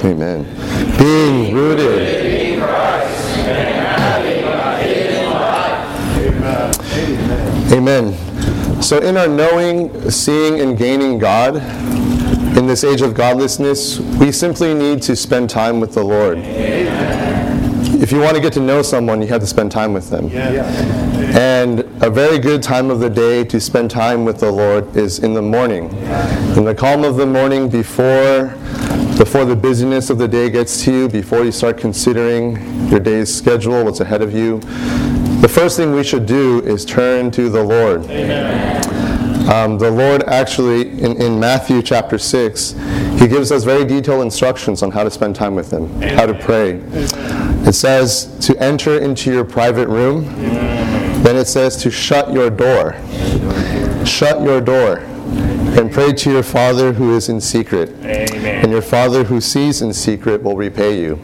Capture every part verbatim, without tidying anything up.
Amen. Being rooted in Christ and having a hidden life. Amen. So in our knowing, seeing, and gaining God, in this age of godlessness, we simply need to spend time with the Lord. Amen. If you want to get to know someone, you have to spend time with them. Yeah. And a very good time of the day to spend time with the Lord is in the morning. In the calm of the morning, before, before the busyness of the day gets to you, before you start considering your day's schedule, what's ahead of you, the first thing we should do is turn to the Lord. Amen. Um, the Lord actually, in, in Matthew chapter six, He gives us very detailed instructions on how to spend time with Him, Amen. How to pray. Amen. It says to enter into your private room. Amen. Then it says to shut your door. Shut your door and pray to your Father who is in secret. Amen. And your Father who sees in secret will repay you.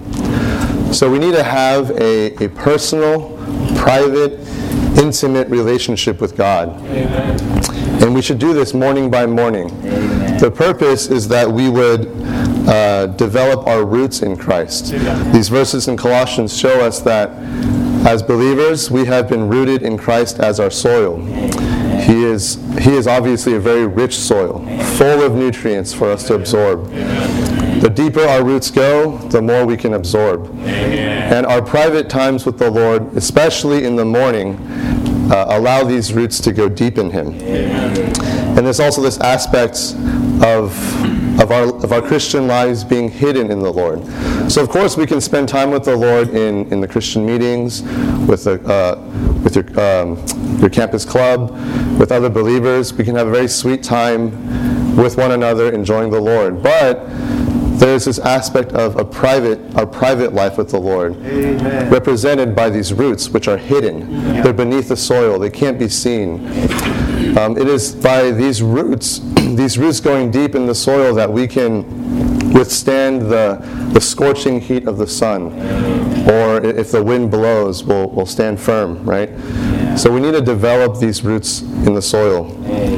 So we need to have a, a personal, private, intimate relationship with God. Amen. And we should do this morning by morning. Amen. The purpose is that we would uh, develop our roots in Christ. Amen. These verses in Colossians show us that as believers, we have been rooted in Christ as our soil. Amen. He is, he is obviously a very rich soil, full of nutrients for us to absorb. Amen. The deeper our roots go, the more we can absorb. Amen. And our private times with the Lord, especially in the morning, uh, allow these roots to go deep in Him. Amen. And there's also this aspect of, of, our, of our Christian lives being hidden in the Lord. So of course we can spend time with the Lord in, in the Christian meetings, with, the, uh, with your, um, your campus club, with other believers. We can have a very sweet time with one another enjoying the Lord. But there's this aspect of a private, our private life with the Lord, Amen. Represented by these roots, which are hidden. Yeah. They're beneath the soil. They can't be seen. Um, it is by these roots, these roots going deep in the soil, that we can withstand the, the scorching heat of the sun. Or if the wind blows, we'll, we'll stand firm, right? Yeah. So we need to develop these roots in the soil.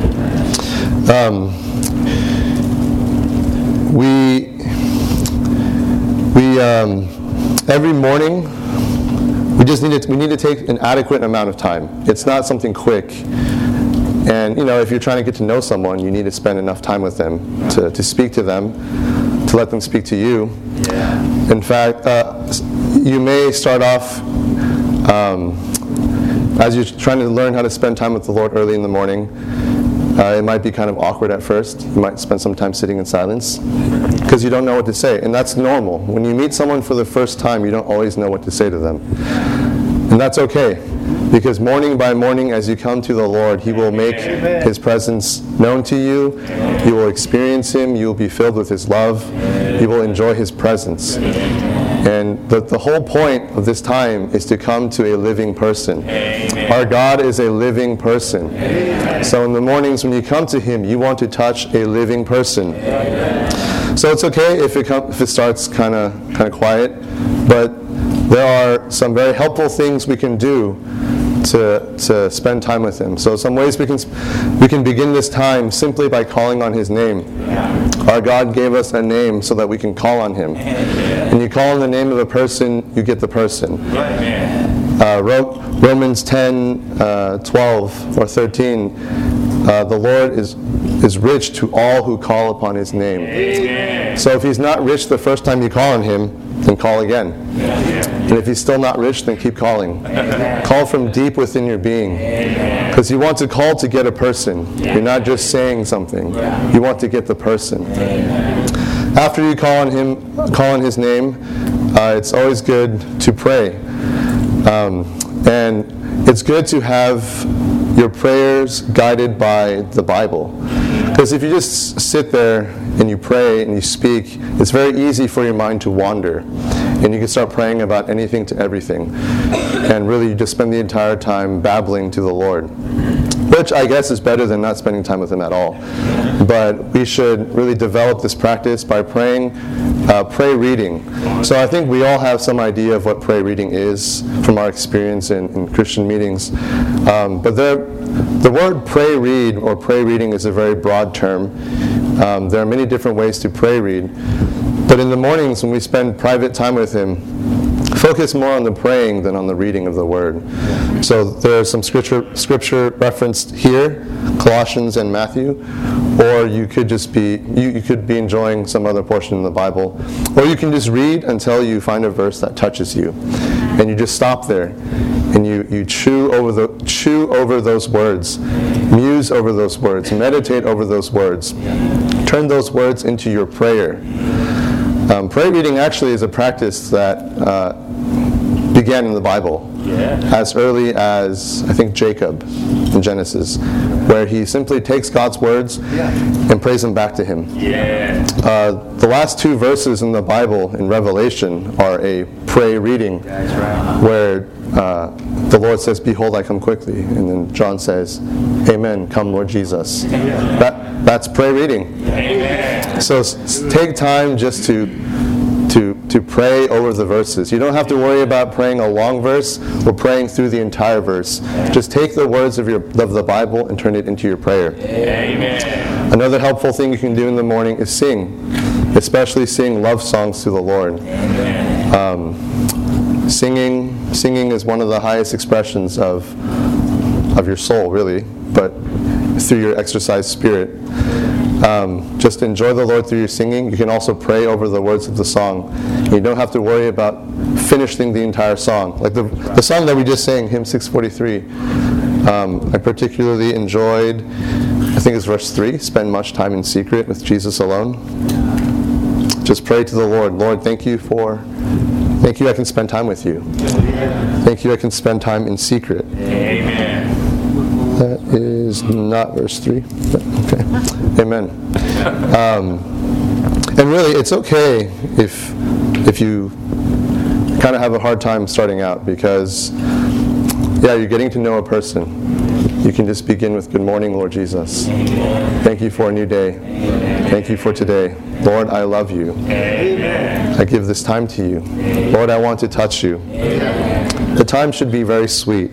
Um, we We um, every morning we just need to we need to take an adequate amount of time. It's not something quick, and you know if you're trying to get to know someone, you need to spend enough time with them to, to speak to them, to let them speak to you. Yeah. In fact, uh, you may start off um, as you're trying to learn how to spend time with the Lord early in the morning. Uh, it might be kind of awkward at first. You might spend some time sitting in silence because you don't know what to say. And that's normal. When you meet someone for the first time, you don't always know what to say to them. And that's okay, because morning by morning as you come to the Lord, He will make His presence known to you. You will experience Him. You will be filled with His love. You will enjoy His presence. And the, the whole point of this time is to come to a living person. Amen. Our God is a living person. Amen. So in the mornings when you come to Him, you want to touch a living person. Amen. So it's okay if it, come, if it starts kind of kind of quiet, but there are some very helpful things we can do to to spend time with Him. So some ways we can we can begin this time simply by calling on His name. Our God gave us a name so that we can call on Him. When you call on the name of a person, you get the person. Uh, Romans ten, uh, twelve or thirteen, uh, the Lord is is rich to all who call upon His name. Amen. So if He's not rich the first time you call on Him, then call again. And if He's still not rich, then keep calling. Amen. Call from deep within your being. Because you want to call to get a person. You're not just saying something. You want to get the person. Amen. After you call on Him, call on His name, uh, it's always good to pray. Um, and it's good to have your prayers guided by the Bible. Because if you just sit there and you pray and you speak, it's very easy for your mind to wander. And you can start praying about anything to everything. And really you just spend the entire time babbling to the Lord. Which I guess is better than not spending time with Him at all. But we should really develop this practice by praying, uh, pray reading. So I think we all have some idea of what pray reading is from our experience in, in Christian meetings. Um, but there, the word pray read or pray reading is a very broad term. Um, there are many different ways to pray read. But in the mornings when we spend private time with Him, focus more on the praying than on the reading of the Word. So there are some scripture scripture referenced here, Colossians and Matthew, or you could just be you, you could be enjoying some other portion in the Bible, or you can just read until you find a verse that touches you, and you just stop there, and you you chew over the chew over those words, muse over those words, meditate over those words, turn those words into your prayer. Um, prayer reading actually is a practice that uh, began in the Bible, yeah. as early as, I think, Jacob in Genesis, where he simply takes God's words yeah. and prays them back to Him. Yeah. Uh, the last two verses in the Bible in Revelation are a pray reading, That's right. where uh, the Lord says, "Behold, I come quickly," and then John says, "Amen, come Lord Jesus." Yeah. That, that's pray reading. Amen. So s- take time just to to to pray over the verses. You don't have to worry about praying a long verse or praying through the entire verse. Just take the words of your of the Bible and turn it into your prayer. Amen. Another helpful thing you can do in the morning is sing, especially sing love songs to the Lord. Um, singing singing is one of the highest expressions of of your soul, really, but through your exercised spirit. Um, just enjoy the Lord through your singing. You can also pray over the words of the song. You don't have to worry about finishing the entire song. Like the, the song that we just sang, hymn six forty-three, um, I particularly enjoyed, I think it's verse three, spend much time in secret with Jesus alone. Just pray to the Lord. Lord, thank you for, thank you I can spend time with you. Thank you I can spend time in secret. Amen. That is not verse three, but okay. Amen. Um, and really, it's okay if if you kind of have a hard time starting out, because, yeah, you're getting to know a person. You can just begin with, "Good morning, Lord Jesus. Thank you for a new day. Thank you for today. Lord, I love you. I give this time to you. Lord, I want to touch you." The time should be very sweet.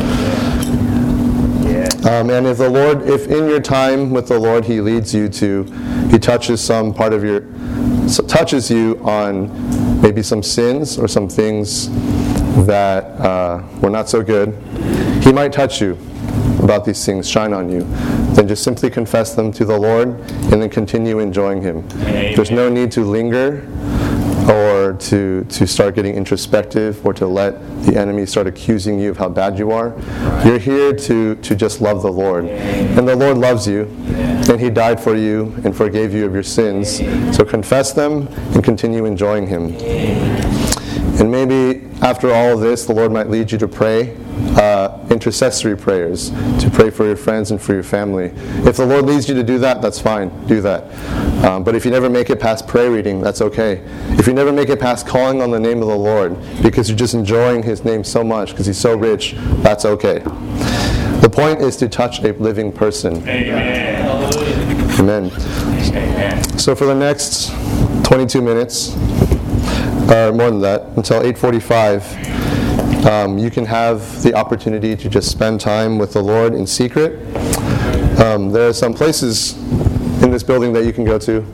Um, and if the Lord, if in your time with the Lord He leads you to, He touches some part of your, touches you on maybe some sins or some things that uh, were not so good, He might touch you about these things, shine on you. Then just simply confess them to the Lord and then continue enjoying Him. Amen. There's no need to linger or to to start getting introspective or to let the enemy start accusing you of how bad you are. Right. You're here to, to just love the Lord. And the Lord loves you, and He died for you and forgave you of your sins. So confess them and continue enjoying Him. And maybe after all of this, the Lord might lead you to pray uh, intercessory prayers, to pray for your friends and for your family. If the Lord leads you to do that, that's fine. Do that. Um, but if you never make it past prayer reading, that's okay. If you never make it past calling on the name of the Lord because you're just enjoying His name so much because He's so rich, that's okay. The point is to touch a living person. Amen. Amen. Amen. So for the next twenty-two minutes, or more than that, until eight forty-five, um, you can have the opportunity to just spend time with the Lord in secret. Um, there are some places in this building that you can go to.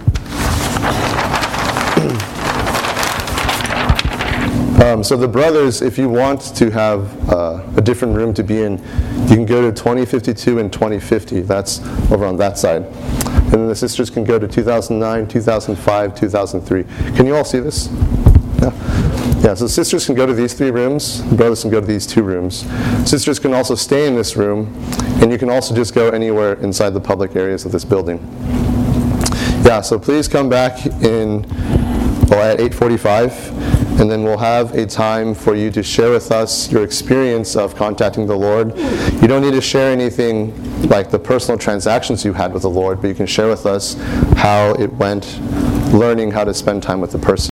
Um, so the brothers, if you want to have uh, a different room to be in, you can go to twenty fifty-two and twenty fifty. That's over on that side. And then the sisters can go to two thousand nine, two thousand five, two thousand three. Can you all see this? Yeah. Yeah, so sisters can go to these three rooms, brothers can go to these two rooms. Sisters can also stay in this room, and you can also just go anywhere inside the public areas of this building. Yeah, so please come back in, well, at eight forty-five, and then we'll have a time for you to share with us your experience of contacting the Lord. You don't need to share anything like the personal transactions you had with the Lord, but you can share with us how it went learning how to spend time with the person.